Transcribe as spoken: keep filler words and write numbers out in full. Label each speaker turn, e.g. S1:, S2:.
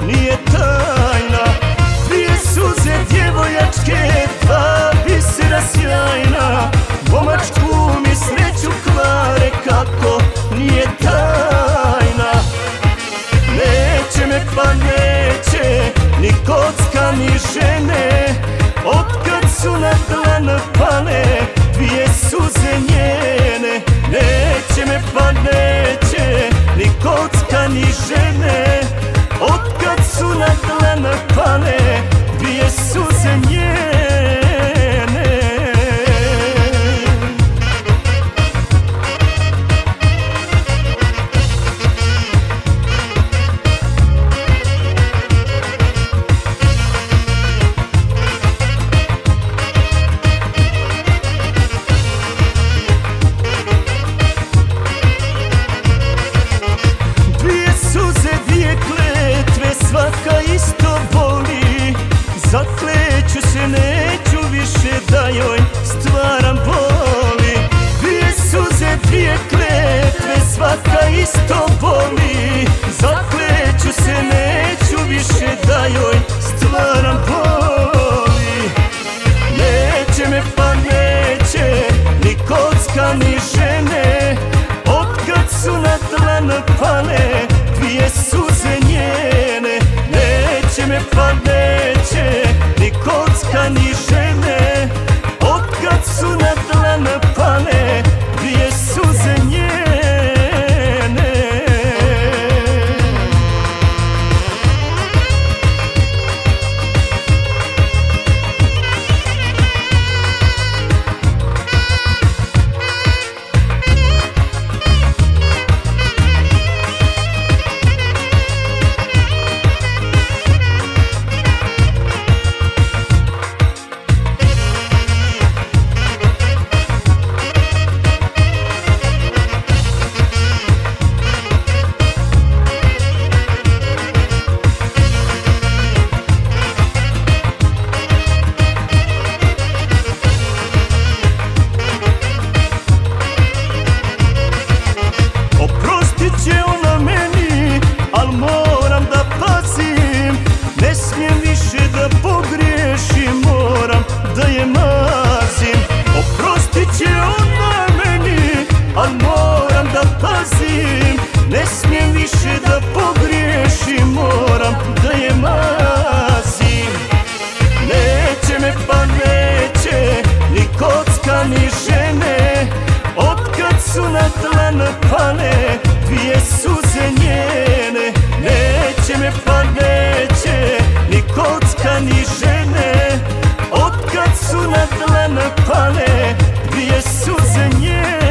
S1: nije tajna. Dvije suze djevojačke, dva bisera sjajna, momačku mi sreću kvare, kako nije tajna. Neće me pa neće ni kocka ni žene, otkad su na dlan pale dvije suze njene. Neće me pa neće ni kocka ni žene, otkad su na dlan pale dvije suze njene. Svaka isto boli, zakleću se, neću više da joj stvaram boli. Dvije suze, dvije kletve, svaka isto boli, zakleću se, neću više da joj stvaram boli. Neće me pa neće ni kocka ni žene, otkad su na dlan pale dvije suze njene. Neće me pa neće ni kocka ni žene, otkad su na dlan pale dvije suze njene. Ne smijem više da pogriješim, moram da je mazim. Oprostit će ona meni, al moram da pazim. Ne smijem više da pogriješim, moram da je mazim. Neće me pa neće ni kocka ni žene, otkad su na dlan pale dvije suze njene. Neće me pa neće ni kocka ni žene, otkad su na dlan pale dvije suze njene.